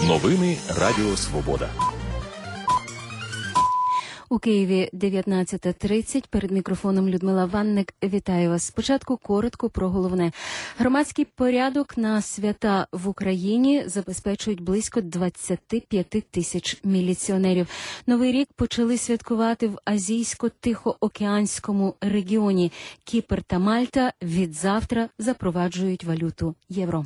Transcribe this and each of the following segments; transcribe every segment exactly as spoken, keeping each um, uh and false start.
Новини Радіо Свобода. У Києві дев'ятнадцята тридцять. Перед мікрофоном Людмила Ванник. Вітаю вас. Спочатку коротко про головне. Громадський порядок на свята в Україні забезпечують близько двадцять п'ять тисяч міліціонерів. Новий рік почали святкувати в Азійсько-Тихоокеанському регіоні. Кіпр та Мальта від завтра запроваджують валюту євро.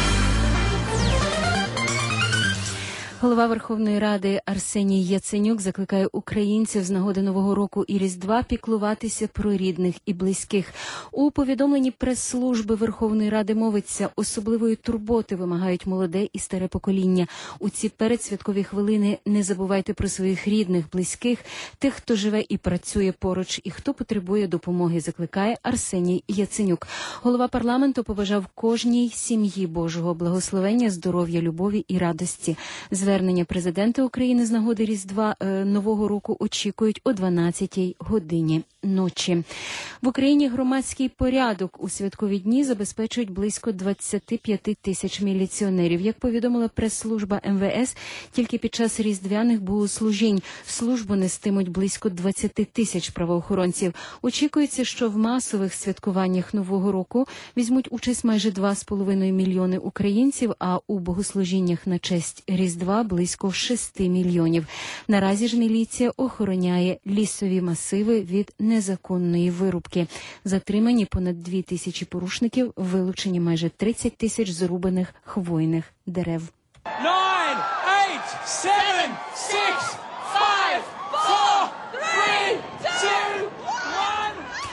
Голова Верховної Ради Арсеній Яценюк закликає українців з нагоди Нового року і Різдва піклуватися про рідних і близьких. У повідомленні прес-служби Верховної Ради мовиться, особливої турботи вимагають молоде і старе покоління. У ці передсвяткові хвилини не забувайте про своїх рідних, близьких, тих, хто живе і працює поруч, і хто потребує допомоги, закликає Арсеній Яценюк. Голова парламенту побажав кожній сім'ї Божого благословення, здоров'я, любові і радості. Звернення президента України з нагоди Різдва е, Нового року очікують о дванадцятій годині ночі. В Україні громадський порядок у святкові дні забезпечують близько двадцять п'ять тисяч міліціонерів. Як повідомила прес-служба ем ве ес, тільки під час різдвяних богослужінь службу нестимуть близько двадцять тисяч правоохоронців. Очікується, що в масових святкуваннях Нового року візьмуть участь майже два з половиною мільйони українців, а у богослужіннях на честь Різдва близько шести мільйонів. Наразі ж міліція охороняє лісові масиви від незаконної вирубки. Затримані понад дві тисячі порушників, вилучені майже тридцять тисяч зрубаних хвойних дерев. Nine, eight, seven, six, five, four, three, two, one.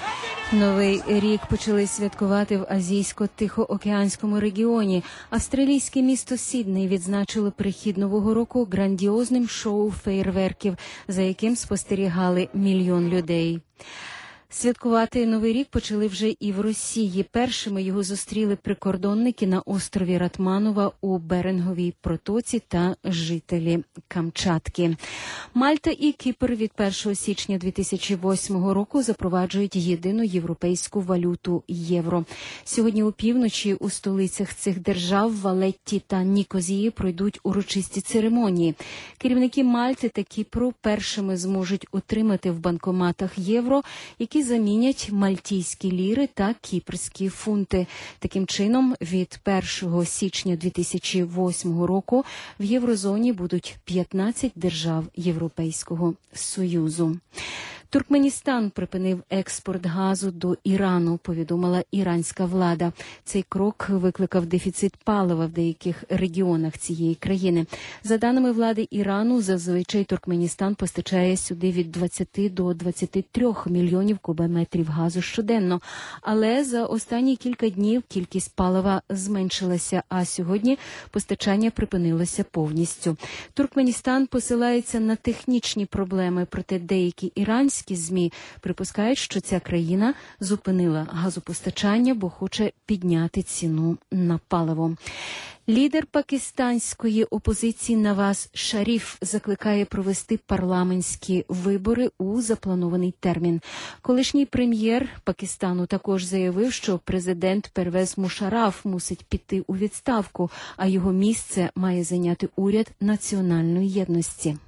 Новий рік почали святкувати в Азійсько-Тихоокеанському регіоні. Австралійське місто Сідней відзначило прихід Нового року грандіозним шоу феєрверків, за яким спостерігали мільйон людей. Святкувати Новий рік почали вже і в Росії. Першими його зустріли прикордонники на острові Ратманова у Беринговій протоці та жителі Камчатки. Мальта і Кіпр від першого січня дві тисячі восьмого року запроваджують єдину європейську валюту – євро. Сьогодні опівночі у столицях цих держав Валетті та Нікозії пройдуть урочисті церемонії. Керівники Мальти та Кіпру першими зможуть отримати в банкоматах євро, які замінять мальтійські ліри та кіпрські фунти. Таким чином, від першого січня дві тисячі восьмого року в єврозоні будуть п'ятнадцять держав Європейського Союзу. Туркменістан припинив експорт газу до Ірану, повідомила іранська влада. Цей крок викликав дефіцит палива в деяких регіонах цієї країни. За даними влади Ірану, зазвичай Туркменістан постачає сюди від двадцяти до двадцяти трьох мільйонів кубометрів газу щоденно. Але за останні кілька днів кількість палива зменшилася, а сьогодні постачання припинилося повністю. Туркменістан посилається на технічні проблеми, проте деякі іранські ЗМІ припускають, що ця країна зупинила газопостачання, бо хоче підняти ціну на паливо. Лідер пакистанської опозиції Наваз Шаріф закликає провести парламентські вибори у запланований термін. Колишній прем'єр Пакистану також заявив, що президент Первез Мушараф мусить піти у відставку, а його місце має зайняти уряд національної єдності.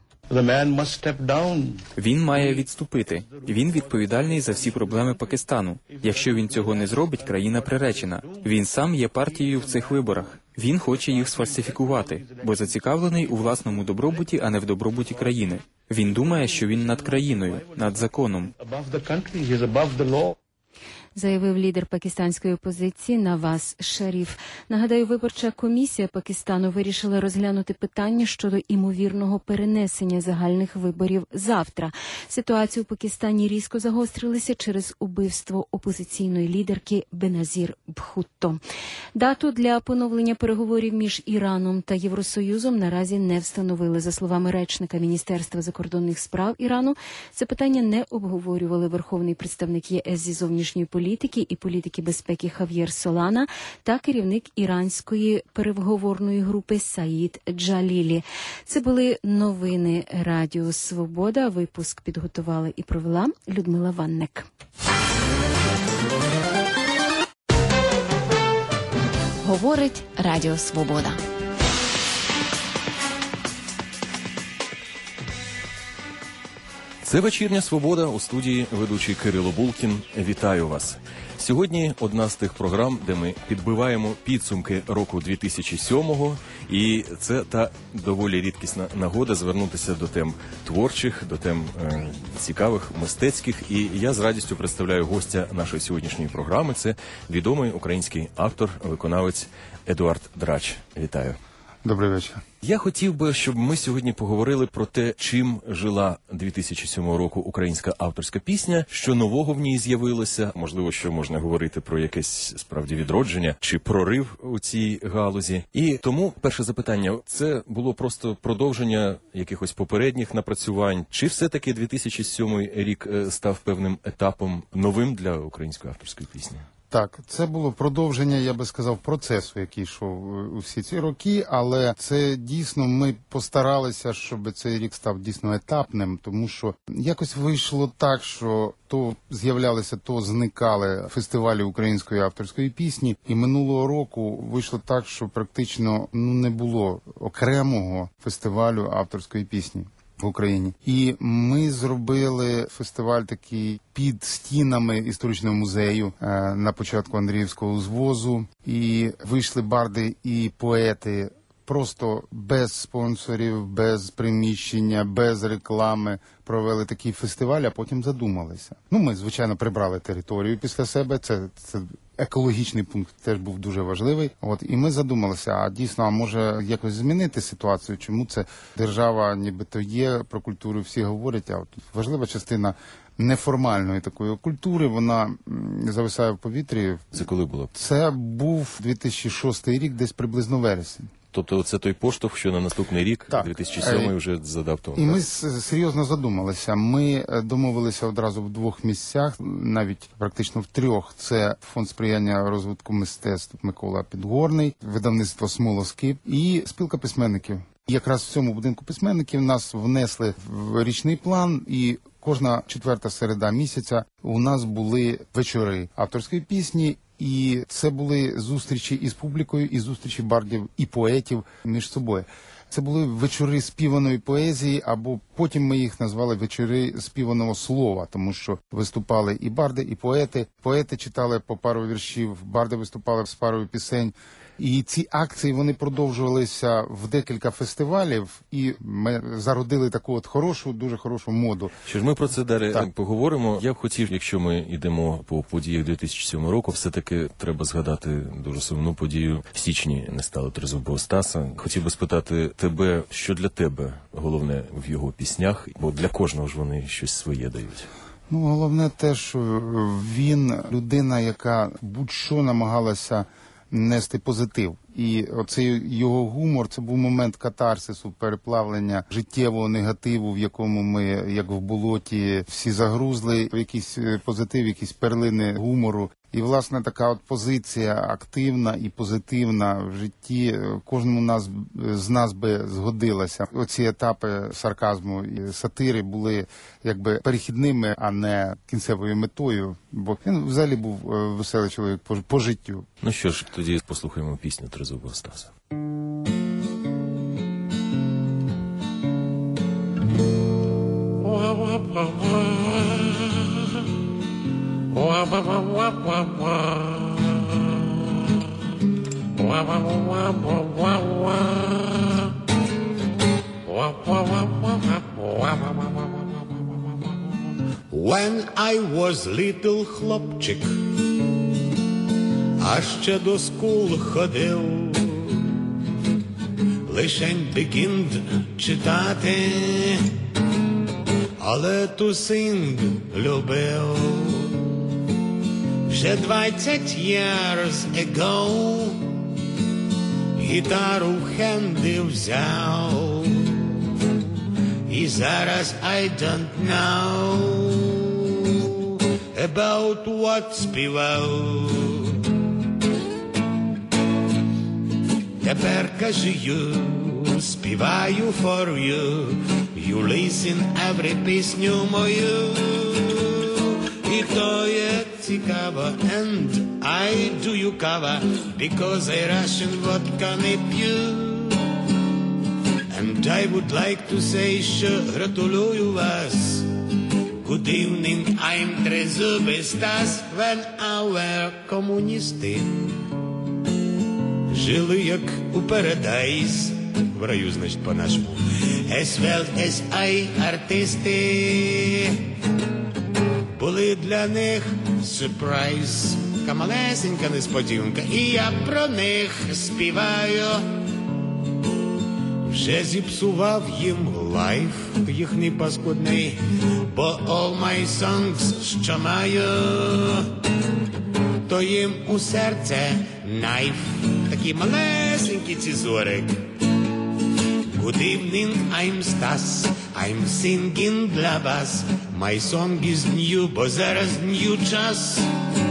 Він має відступити. Він відповідальний за всі проблеми Пакистану. Якщо він цього не зробить, країна приречена. Він сам є партією в цих виборах. Він хоче їх сфальсифікувати, бо зацікавлений у власному добробуті, а не в добробуті країни. Він думає, що він над країною, над законом. Заявив лідер пакистанської опозиції Наваз Шаріф. Нагадаю, виборча комісія Пакистану вирішила розглянути питання щодо імовірного перенесення загальних виборів завтра. Ситуація у Пакистані різко загострилася через убивство опозиційної лідерки Беназір Бхутто. Дату для поновлення переговорів між Іраном та Євросоюзом наразі не встановили. За словами речника Міністерства закордонних справ Ірану, це питання не обговорювали верховний представник ЄС зі зовнішньої політики і політики безпеки Хав'єр Солана та керівник іранської переговорної групи Саїд Джалілі. Це були новини Радіо Свобода. Випуск підготувала і провела Людмила Ванник. Говорить Радіо Свобода. Це «Вечірня Свобода», у студії ведучий Кирило Булкін. Вітаю вас. Сьогодні одна з тих програм, де ми підбиваємо підсумки року дві тисячі сьомого, і це та доволі рідкісна нагода звернутися до тем творчих, до тем е, цікавих, мистецьких. І я з радістю представляю гостя нашої сьогоднішньої програми. Це відомий український автор, виконавець Едуард Драч. Вітаю. Добрий вечір. Я хотів би, щоб ми сьогодні поговорили про те, чим жила дві тисячі сьомого року українська авторська пісня, що нового в ній з'явилося, можливо, що можна говорити про якесь справді відродження чи прорив у цій галузі. І тому перше запитання, це було просто продовження якихось попередніх напрацювань, чи все-таки дві тисячі сьомий рік став певним етапом новим для української авторської пісні? Так, це було продовження, я би сказав, процесу, який йшов усі ці роки, але це дійсно ми постаралися, щоб цей рік став дійсно етапним, тому що якось вийшло так, що то з'являлися, то зникали фестивалі української авторської пісні, і минулого року вийшло так, що практично ну не було окремого фестивалю авторської пісні в Україні. І ми зробили фестиваль такий під стінами історичного музею е, на початку Андріївського узвозу. І вийшли барди і поети просто без спонсорів, без приміщення, без реклами. Провели такий фестиваль, а потім задумалися. Ну, ми, звичайно, прибрали територію після себе. Це, це екологічний пункт теж був дуже важливий. От, і ми задумалися, а дійсно, а може якось змінити ситуацію? Чому це держава нібито є, про культуру всі говорять, а от важлива частина неформальної такої культури, вона зависає в повітрі. Це коли було? Це був дві тисячі шостий рік, десь приблизно вересень. Тобто це той поштовх, що на наступний рік, так. дві тисячі сьомий, вже задав тому. І ми серйозно задумалися. Ми домовилися одразу в двох місцях, навіть практично в трьох. Це Фонд сприяння розвитку мистецтв Микола Підгорний, видавництво «Смолоскип» і спілка письменників. Якраз в цьому будинку письменників нас внесли в річний план, і кожна четверта середа місяця у нас були вечори авторської пісні. І це були зустрічі із публікою, і зустрічі бардів і поетів між собою. Це були вечори співаної поезії, або потім ми їх назвали вечори співаного слова, тому що виступали і барди, і поети. Поети читали по пару віршів, барди виступали з парою пісень. І ці акції, вони продовжувалися в декілька фестивалів, і ми зародили таку от хорошу, дуже хорошу моду. Що ж, ми про це далі так. поговоримо. Я б хотів, якщо ми йдемо по подіях дві тисячі сьомого року, все-таки треба згадати дуже сумну подію. В січні не стало тризубого Стаса. Хотів би спитати тебе, що для тебе головне в його піснях, бо для кожного ж вони щось своє дають. Ну, головне те, що він людина, яка будь-що намагалася нести позитив. І оцей його гумор, це був момент катарсису, переплавлення життєвого негативу, в якому ми, як в болоті, всі загрузли, в якийсь позитив, якісь перлини гумору. І, власне, така от позиція активна і позитивна в житті кожному нас, з нас би згодилася. Оці етапи сарказму і сатири були якби перехідними, а не кінцевою метою. Бо він взагалі був веселий чоловік по, по життю. Ну що ж, тоді послухаємо пісню «Тризубого Стаса». When I was little хлопчик, а ще до школи ходив, лишень begin читати, але to sing любив. Вже двадцять years ago гітару в хенди взяв, і зараз I don't know about what співав. Тепер кажу, співаю for you, you listen every пісню мою. І то є цікаво, and I do you cover, because I Russian vodka не п'ю. And I would like to say, що гратулюю вас Good evening, I'm Trezubistas, when our комуністи жили як у Парадайз, в раю, значить, по-нашому. Es Welt, es ай артисти були для них сюрприз, така малесенька несподіванка, і я про них співаю. Вже зіпсував їм лайф їхній паскудний, бо all my songs, що маю, то їм у серце найф, такий малесенький цізорик. Good evening, I'm Stas, I'm singing для вас. My song is new, бо зараз new час.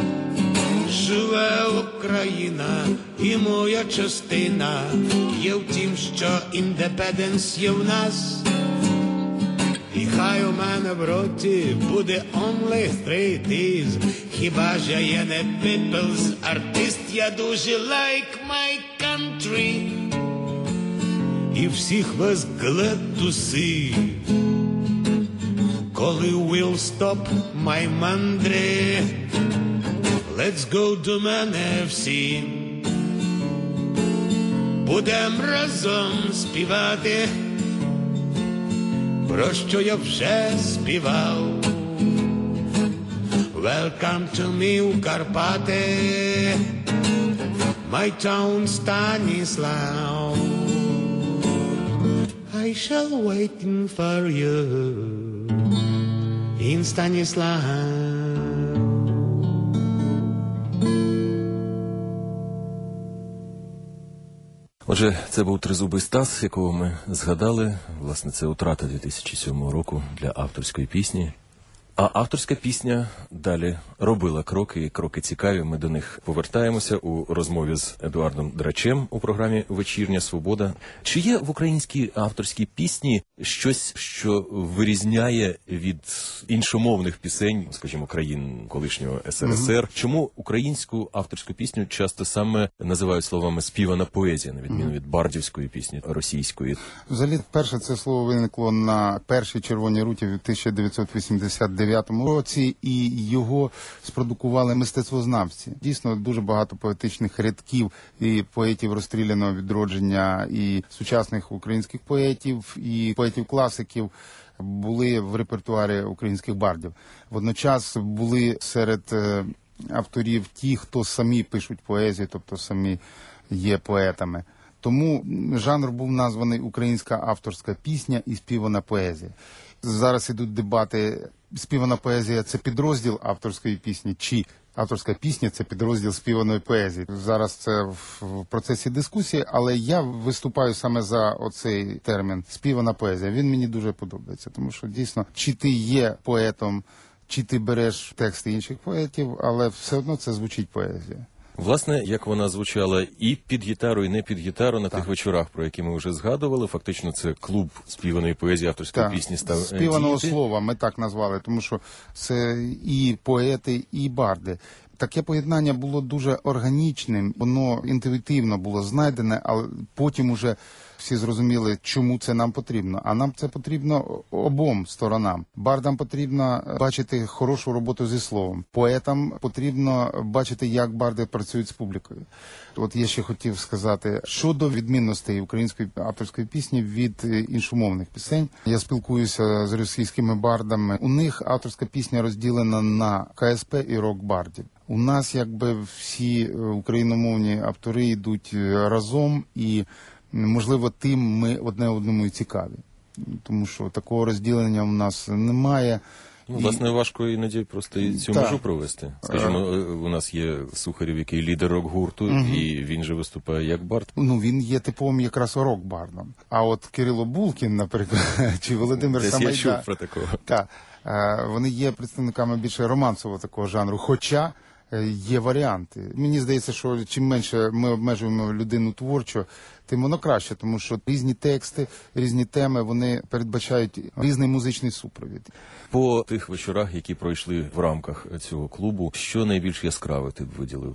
Живе Україна і моя частина є в тім, що індепенденс є в нас. І хай у мене в роті буде only three days. Хіба ж я не people's артист, я дуже like my country. І всіх вас glad to see. Коли will stop my мандри, let's go до мене всі. Будем разом співати, про що я вже співав. Welcome to me у Карпати, my town Станіслав. I shall waiting for you in Станіслав. Отже, це був Тризубий Стас, якого ми згадали. Власне, це утрата дві тисячі сьомого року для авторської пісні. А авторська пісня далі робила кроки, і кроки цікаві. Ми до них повертаємося у розмові з Едуардом Драчем у програмі «Вечірня Свобода». Чи є в українській авторській пісні щось, що вирізняє від іншомовних пісень, скажімо, країн колишнього ес ер ес ер? Mm-hmm. Чому українську авторську пісню часто саме називають словами «співана поезія», на відміну mm-hmm. від бардівської пісні, російської? Взагалі, перше це слово виникло на першій червоній руті в тисяча дев'ятсот вісімдесят дев'ятому році, і його спродукували мистецтвознавці. Дійсно, дуже багато поетичних рядків і поетів розстріляного відродження, і сучасних українських поетів, і поетів-класиків були в репертуарі українських бардів. Водночас були серед авторів ті, хто самі пишуть поезію, тобто самі є поетами. Тому жанр був названий «Українська авторська пісня» і «Співана поезія». Зараз ідуть дебати, співана поезія – це підрозділ авторської пісні, чи авторська пісня – це підрозділ співаної поезії. Зараз це в процесі дискусії, але я виступаю саме за оцей термін «співана поезія». Він мені дуже подобається, тому що дійсно, чи ти є поетом, чи ти береш тексти інших поетів, але все одно це звучить поезія. Власне, як вона звучала і під гітару, і не під гітару на так. тих вечорах, про які ми вже згадували. Фактично, це клуб співаної поезії, авторської так. пісні став співаного діяти. Слова, ми так назвали, тому що це і поети, і барди. Таке поєднання було дуже органічним, воно інтуїтивно було знайдене, але потім уже всі зрозуміли, чому це нам потрібно. А нам це потрібно обом сторонам. Бардам потрібно бачити хорошу роботу зі словом. Поетам потрібно бачити, як барди працюють з публікою. От я ще хотів сказати, щодо відмінностей української авторської пісні від іншомовних пісень. Я спілкуюся з російськими бардами. У них авторська пісня розділена на ка ес пе і рок-бардів. У нас якби всі україномовні автори йдуть разом, і можливо тим ми одне одному і цікаві. Тому що такого розділення у нас немає. Ну, власне, важко іноді просто і цю так. межу провести. Скажімо, у нас є Сухарєв, який лідер рок-гурту, угу. і він же виступає як бард. Ну, він є типовим якраз рок-бардом. А от Кирило Булкін, наприклад, чи Володимир Десь Самайда... я чув про такого. Так, вони є представниками більше романсового такого жанру, хоча є варіанти. Мені здається, що чим менше ми обмежуємо людину творчо, тим воно краще, тому що різні тексти, різні теми, вони передбачають різний музичний супровід. По тих вечорах, які пройшли в рамках цього клубу, що найбільш яскраве ти б виділив?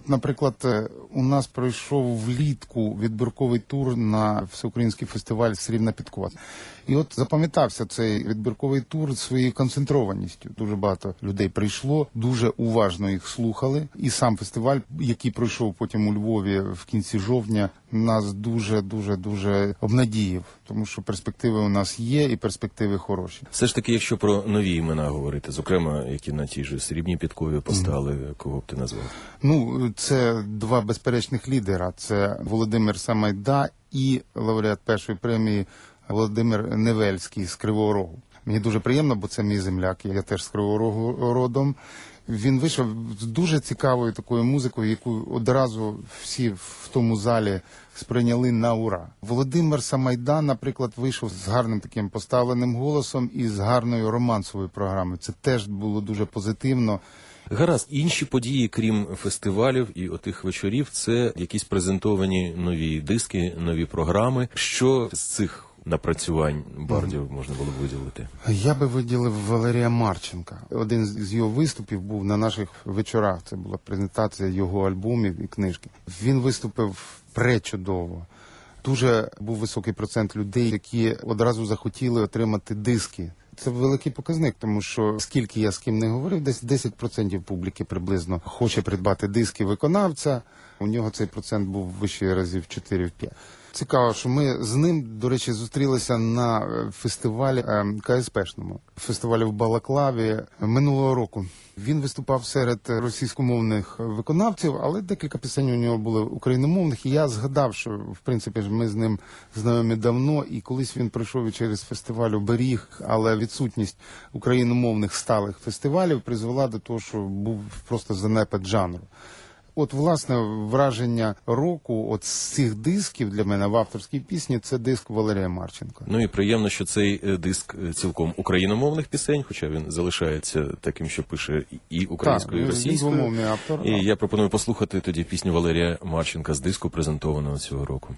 От, наприклад, е, у нас пройшов влітку відбірковий тур на всеукраїнський фестиваль «Срібна підкова». І от запам'ятався цей відбірковий тур своєю концентрованістю. Дуже багато людей прийшло, дуже уважно їх слухали. І сам фестиваль, який пройшов потім у Львові в кінці жовтня, нас дуже-дуже-дуже обнадіяв. Тому що перспективи у нас є і перспективи хороші. Все ж таки, якщо про нові імена говорити, зокрема, які на тій же «Срібній підкові» постали, mm. кого б ти назвав? Ну, це два безперечних лідера. Це Володимир Самайда і лауреат першої премії Володимир Невельський з Кривого Рогу. Мені дуже приємно, бо це мій земляк, я теж з Кривого Рогу родом. Він вийшов з дуже цікавою такою музикою, яку одразу всі в тому залі сприйняли на ура. Володимир Самайда, наприклад, вийшов з гарним таким поставленим голосом і з гарною романсовою програмою. Це теж було дуже позитивно. Гаразд, інші події, крім фестивалів і отих вечорів, це якісь презентовані нові диски, нові програми. Що з цих напрацювань бардів можна було б виділити? Я би виділив Валерія Марченка. Один з його виступів був на наших вечорах. Це була презентація його альбомів і книжки. Він виступив пречудово. Дуже був високий процент людей, які одразу захотіли отримати диски. Це великий показник, тому що скільки я з ким не говорив, десь десять відсотків публіки приблизно хоче придбати диски виконавця. У нього цей процент був вищий разів чотири-п'ять. Цікаво, що ми з ним, до речі, зустрілися на фестивалі ка ес пешному, фестивалі в Балаклаві минулого року. Він виступав серед російськомовних виконавців, але декілька пісень у нього були україномовних. І я згадав, що, в принципі, ми з ним знайомі давно, і колись він пройшов через фестиваль «Оберіг», але відсутність україномовних сталих фестивалів призвела до того, що був просто занепад жанру. От, власне, враження року от з цих дисків для мене в авторській пісні – це диск Валерія Марченка. Ну і приємно, що цей диск цілком україномовних пісень, хоча він залишається таким, що пише і українською, так, і російською. Він двомовний автор. І я пропоную послухати тоді пісню Валерія Марченка з диску, презентованого цього року.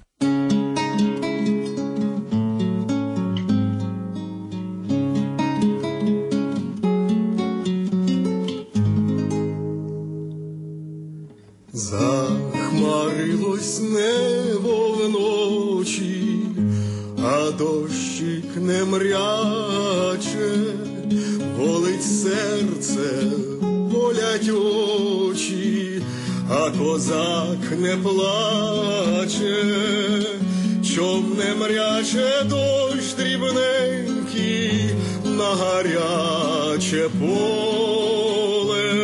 Захмарилось небо вночі, а дощик не мряче, болить серце, болять очі, а козак не плаче. Чом не мряче дощ дрібненький на гаряче поле?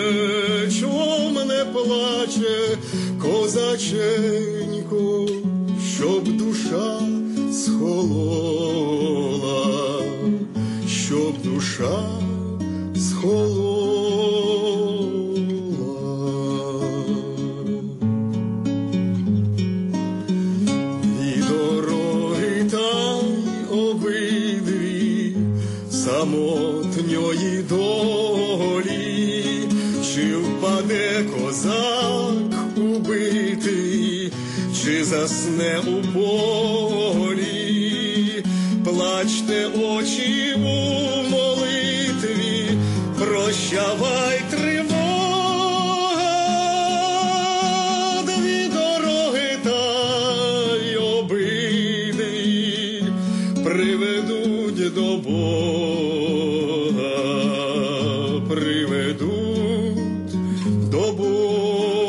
Плаче козаченько, щоб душа схолола, щоб душа схолола. Дві дороги та й обидві самотньої долі. Чи впаде козак убитий, чи засне у полі? Плачте очі у молитві, прощавай тривога. Дві дороги та й обидві приведуть до Бога, приведуть до Бога.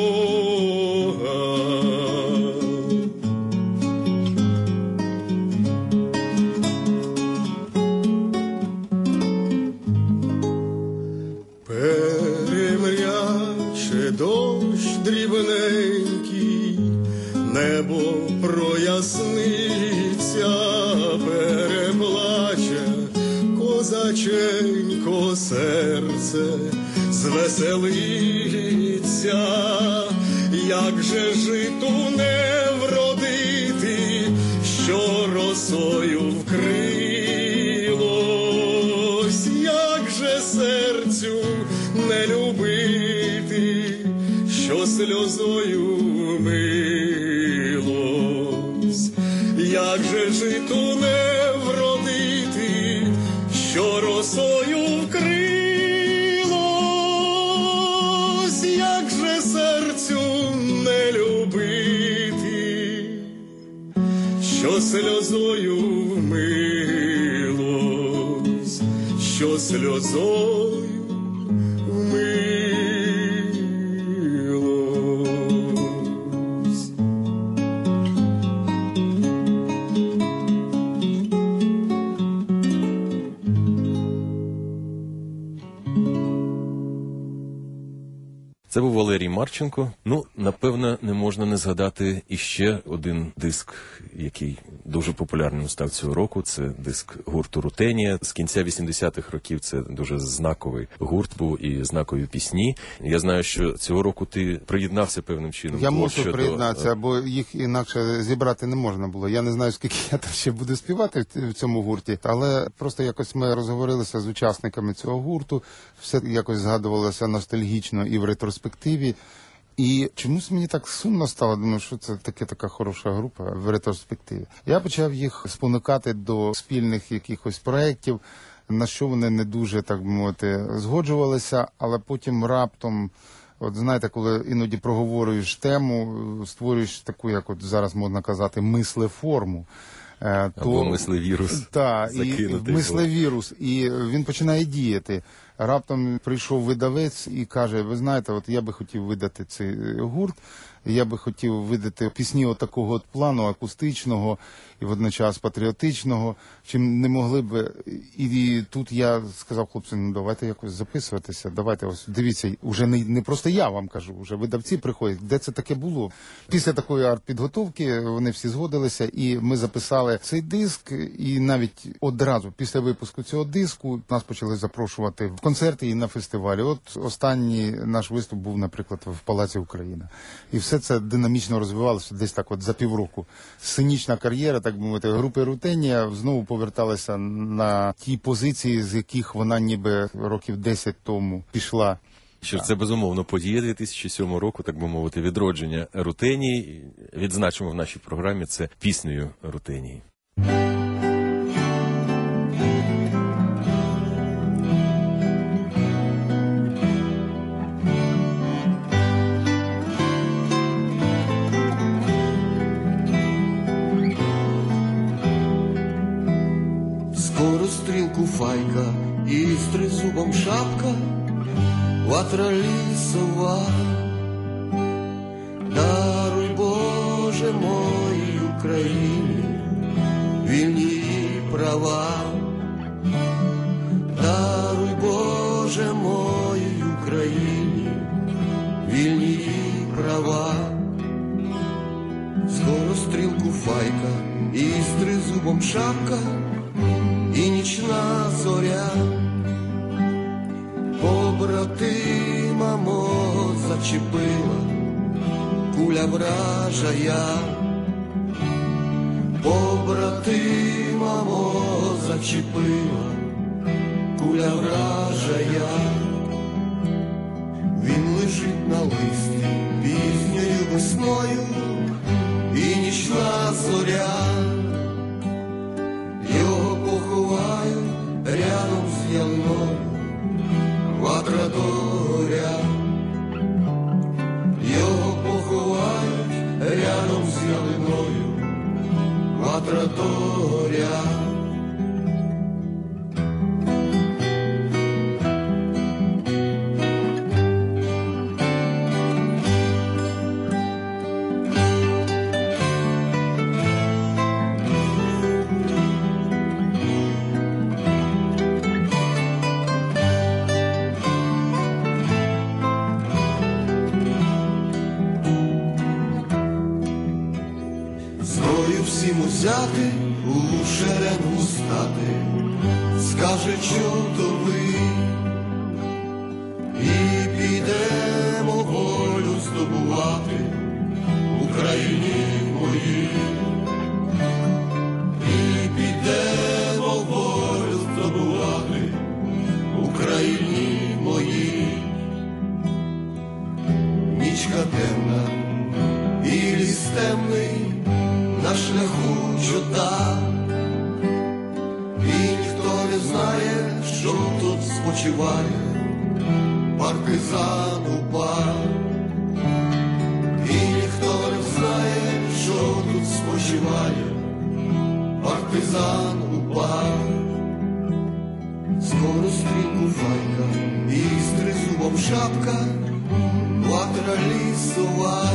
Перемряче дощ дрібненький, небо проясниться, переплаче козаченько серце, звеселиться. Як же житу не вродити, що росою вкрилось? Як же серцю не любити, що сльозою милось? Як же житу не вродити, що росою вкрилось? Як же серцю що сльозою вмилось, що сльозою вмилось. Це був Валерій Марченко. Ну, напевно, не можна не згадати іще один диск, який дуже популярним став цього року. Це диск гурту «Рутенія». З кінця вісімдесятих років це дуже знаковий гурт був і знакові пісні. Я знаю, що цього року ти приєднався певним чином. Я до- мушу щодо- приєднатися, бо їх інакше зібрати не можна було. Я не знаю, скільки я там ще буду співати в цьому гурті, але просто якось ми розговорилися з учасниками цього гурту, все якось згадувалося ностальгічно і в ретроспективі. І чомусь мені так сумно стало, думаю, що це таке така хороша група в ретроспективі. Я почав їх спонукати до спільних якихось проєктів, на що вони не дуже, так би мовити, згоджувалися, але потім раптом, от знаєте, коли іноді проговорюєш тему, створюєш таку, як от зараз можна казати, мислеформу. е, Або мислевірус Так, і закинутий. мислевірус, і він починає діяти. Раптом прийшов видавець і каже, ви знаєте, от я би хотів видати цей гурт, я би хотів видати пісні от такого от плану, акустичного і водночас патріотичного, чим не могли б. І, і тут я сказав хлопцям, ну давайте якось записуватися, давайте ось, дивіться, уже не, не просто я вам кажу, вже видавці приходять, де це таке було. Після такої арт-підготовки вони всі згодилися, і ми записали цей диск, і навіть одразу після випуску цього диску нас почали запрошувати в концерти і на фестивалі. От останній наш виступ був, наприклад, в Палаці Україна. І все це динамічно розвивалося десь так от за півроку. Сценічна кар'єра, так би мовити, групи «Рутенія» знову поверталася на ті позиції, з яких вона ніби років десять тому пішла. Що ж, це, безумовно, подія дві тисячі сьомого року, так би мовити, відродження «Рутенії». Відзначимо в нашій програмі це піснею «Рутенії». Скоро стрілку файка і з тризубом шапка, ватра лісова. Даруй, Боже, моїй Україні вільні права. Даруй, Боже, моїй Україні вільні права. Скоро стрілку файка і з тризубом шапка, і нічна зоря побратима мого зачепила куля вражая, побратима мого зачепила куля вражая. Він лежить на листі пізньою весною, і нічна зоря його поховають рядом з ялиною, ватра догоря. Його поховають рядом з ялиною, ватра догоря. Зброю всім узяти, у шеренгу стати, скаже чортовий, і підемо волю здобувати в Україні моїй, і підемо волю здобувати в Україні моїй. Нічка темна і ліс темний на шляху чота, і ніхто не знає, що тут спочиває партизан УПА, і ніхто не знає, що тут спочиває партизан упав. Скоро стрільку файка і з тризубом шапка, ватра лісова.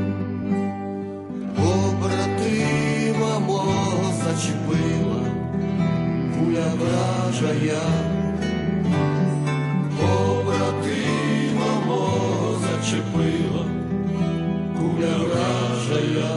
Побратима мого зачепила куля вражая. Побратима мого зачепила куля вражая.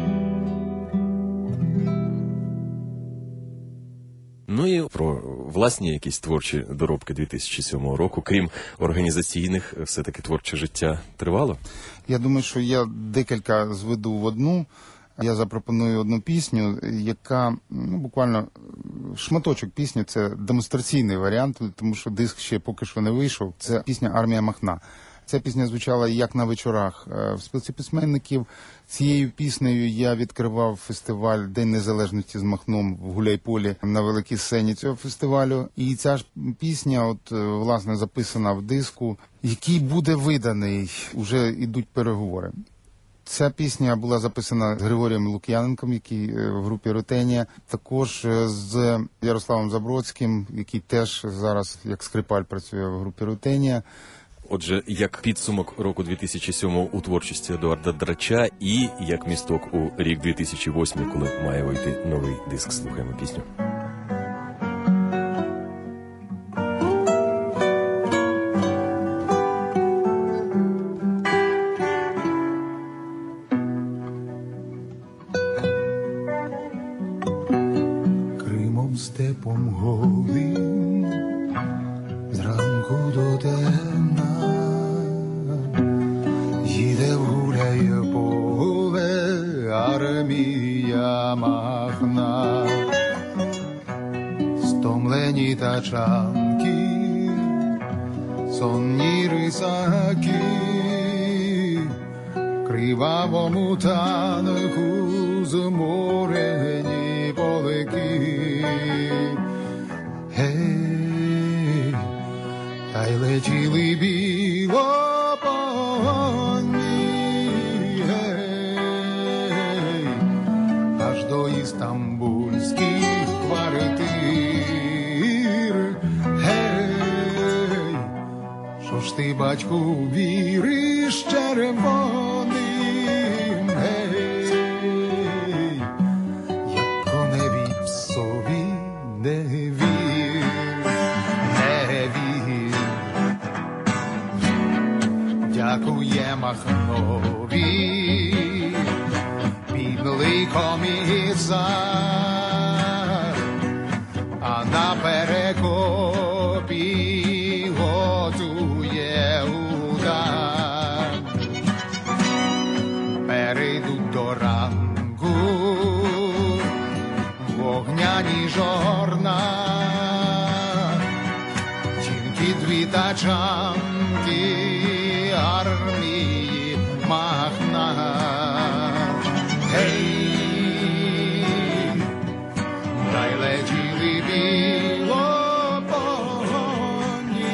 Ну і про власні якісь творчі доробки дві тисячі сьомого року, крім організаційних, все-таки творче життя тривало? Я думаю, що я декілька зведу в одну. Я запропоную одну пісню, яка, ну, буквально шматочок пісні, це демонстраційний варіант, тому що диск ще поки що не вийшов. Це пісня «Армія Махна». Ця пісня звучала як на вечорах в спілці письменників. Цією піснею я відкривав фестиваль День Незалежності з Махном в Гуляйполі на великій сцені цього фестивалю. І ця ж пісня, от, власне, записана в диску, який буде виданий. Уже йдуть переговори. Ця пісня була записана з Григорієм Лук'яненком, який в групі «Рутенія», також з Ярославом Забродським, який теж зараз як скрипаль працює в групі «Рутенія». Отже, як підсумок року дві тисячі сьомого у творчості Едуарда Драча і як місток у рік дві тисячі восьмий, коли має вийти новий диск. Слухаємо пісню. Кримом степом голим, зранку до темна, їде в Гуляє поле армія Махна. Стомлені тачанки, сонні рисаки, в кривавому танку зморені полеки. Гей, та й летіли білопоні, гей, аж до істамбульських квартир. Гей, що ж ти, батьку, віриш червоним? Гей, як коневі псові не вір, не вір. Дякує Махнові, підлий комісар, а на перекопі готує удар. Перейдуть до ранку вогняні жорна, тільки дві тачанки армії Махна. Гей, та й летіли білопоні,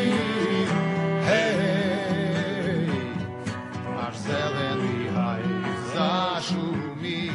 гей, аж зелений гай зашумів.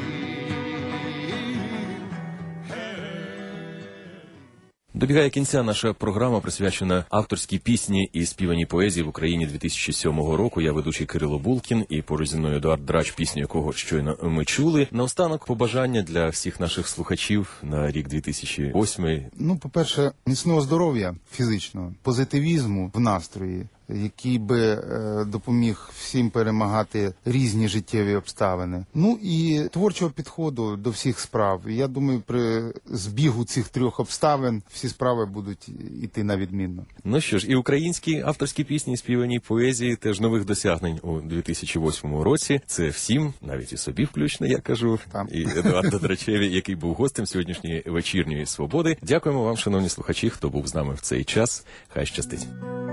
Добігає кінця наша програма, присвячена авторській пісні і співаній поезії в Україні дві тисячі сьомого року. Я ведучий Кирило Булкін і поруч зі мною Едуард Драч, пісню якого щойно ми чули. Наостанок побажання для всіх наших слухачів на рік дві тисячі восьмий. Ну, по-перше, міцного здоров'я фізичного, позитивізму в настрої, який би е, допоміг всім перемагати різні життєві обставини. Ну і творчого підходу до всіх справ. Я думаю, при збігу цих трьох обставин всі справи будуть іти на відмінно. Ну що ж, і українські авторські пісні, співані поезії, теж нових досягнень у дві тисячі восьмому році. Це всім, навіть і собі включно, я кажу, Там. і Едуарду Драчеві, який був гостем сьогоднішньої вечірньої «Свободи». Дякуємо вам, шановні слухачі, хто був з нами в цей час. Хай щастить.